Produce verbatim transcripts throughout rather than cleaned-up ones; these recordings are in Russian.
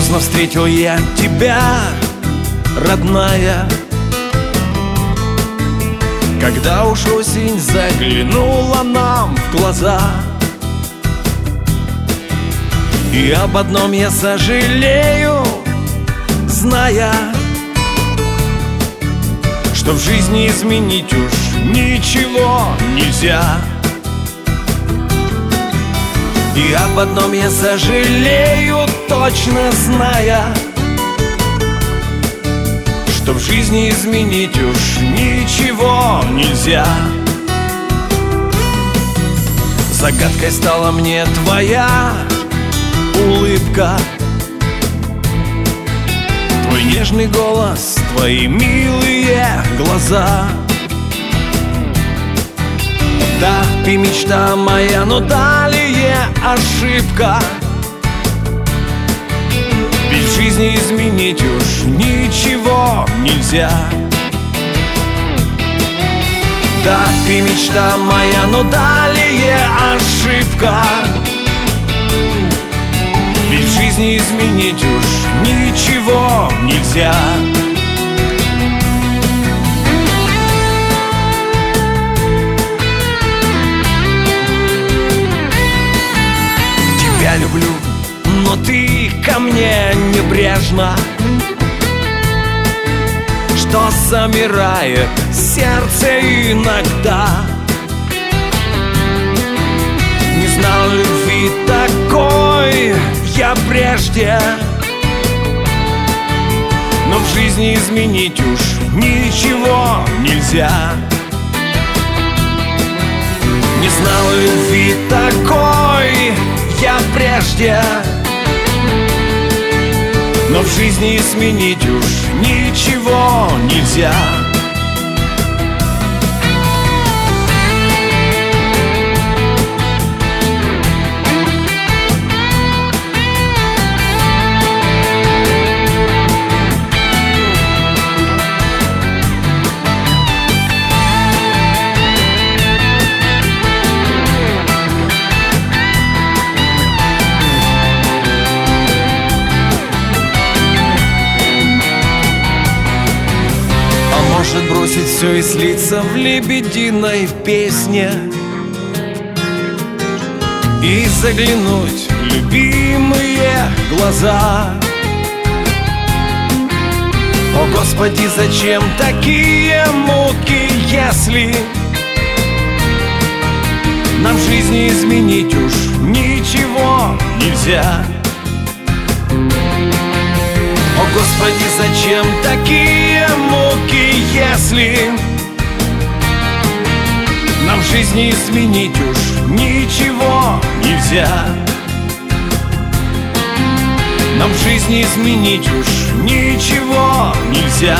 Поздно встретил я тебя, родная, когда уж осень заглянула нам в глаза. И об одном я сожалею, зная, что в жизни изменить уж ничего нельзя. И об одном я сожалею, точно зная, что в жизни изменить уж ничего нельзя. Загадкой стала мне твоя улыбка, твой нежный голос, твои милые глаза. Да, ты мечта моя, но далее ошибка, ведь в жизни изменить уж ничего нельзя. Да, ты мечта моя, но далее ошибка, ведь в жизни изменить уж ничего нельзя. Тебя люблю, но ты ко мне небрежна, что замирает сердце иногда. Не знал любви такой я прежде, но в жизни изменить уж ничего нельзя. Не знал любви такой я прежде, но в жизни изменить уж ничего нельзя. Может бросить все и слиться в лебединой песне и заглянуть в любимые глаза. О, Господи, зачем такие муки, если нам в жизни изменить уж ничего нельзя? О, Господи, зачем такие муки, если нам в жизни изменить уж ничего нельзя? Нам в жизни изменить уж ничего нельзя.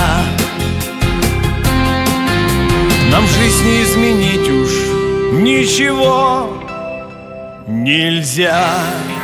Нам в жизни изменить уж ничего нельзя.